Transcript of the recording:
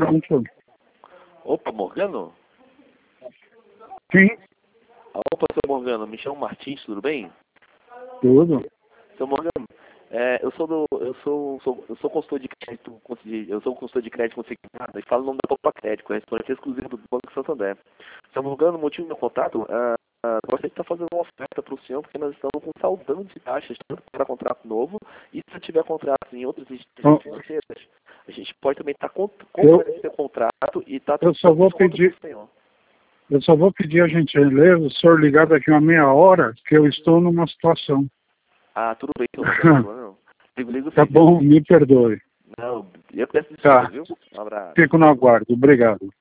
pronto. Opa, Morgano? Sim, Opa, seu Morgano, me chamo Martins, tudo bem? tudo. Seu Morgano, eu sou consultor de crédito, eu sou consultor de crédito consignado e falo o nome da Copa Crédito, correspondente exclusivo do Banco Santander. Seu Morgano, o motivo do meu contato, gostaria de estar fazendo uma oferta para o senhor, porque nós estamos com saudão de taxas, tanto para contrato novo, e se tiver contratos em outras instituições financeiras, a gente pode também estar comprando esse contrato e estar Eu só vou pedir, eu só vou pedir a gentileza, o senhor ligar daqui uma meia hora, que eu estou numa situação. Ah, tudo bem, não. Ligo Tá sim, bom, me perdoe. Não, eu peço Tá. desculpa, viu? Um abraço. Fico no aguardo. Obrigado.